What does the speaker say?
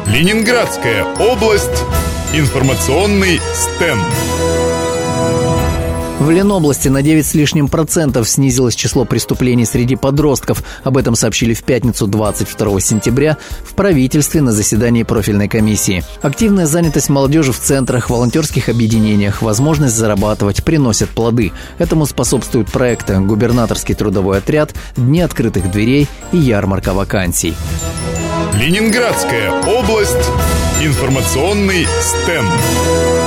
Ленинградская область. Информационный стенд. В Ленобласти на 9 с лишним процентов снизилось число преступлений среди подростков. Об этом сообщили в пятницу 22 сентября в правительстве на заседании профильной комиссии. Активная занятость молодежи в центрах, волонтерских объединениях, возможность зарабатывать приносят плоды. Этому способствуют проекты «Губернаторский трудовой отряд», «Дни открытых дверей» и «Ярмарка вакансий». Ленинградская область. Информационный стенд.